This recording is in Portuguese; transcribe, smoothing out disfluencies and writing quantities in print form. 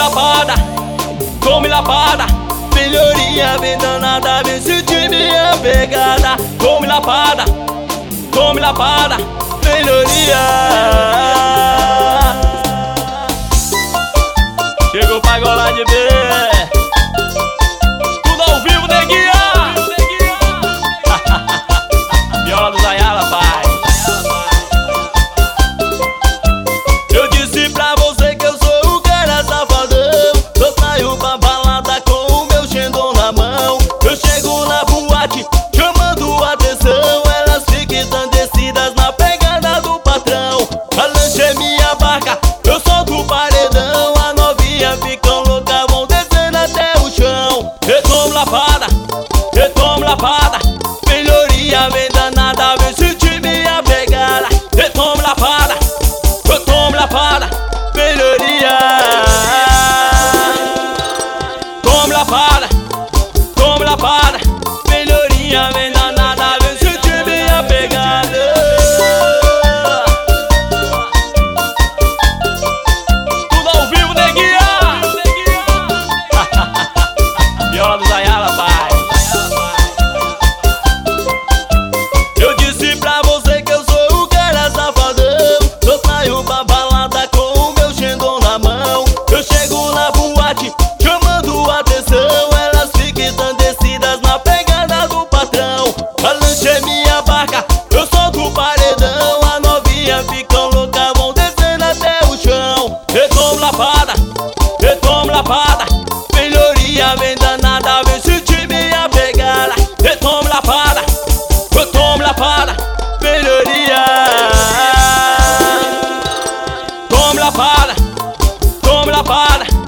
lapada, tome lapada. Melhoria vem danada, vem sentir minha pegada. Tome lapada, melhoria. Chegou pra golar de ver. Tudo ao vivo, neguinha. Viola do Zayala, pai. Eu disse pra você que eu sou o cara safadão. Eu saio pra balada com o meu Xandão na mão. Eu chego na boate chamando atenção. Elas ficam ensandecidas na pegada do patrão. A lancha é minha barca, eu solto o paredão. A novinha fica louca, vão descendo até o chão. Eu tomo lapada, melhoria vem danada, vem sentir minha pegada. Eu tomo lapada, melhoria. Tome lapada, melhoria vem danada, vem sentir minha pegada. Tudo ao vivo, neguinha. Viola do Zayala, pai. Eu disse pra você que eu sou o cara safadão. Eu saio pra balada com o meu Xandão na mão. Eu chego na boate chamando atenção. Elas ficam ensandecidas na pegada do patrão. A lancha é minha barca, eu solto o paredão. A novinha fica louca, vão descendo até o chão. Eu tomo lapada, melhoria vem danada, vem sentir minha pegada. Eu tomo lapada, melhoria. Tome lapada,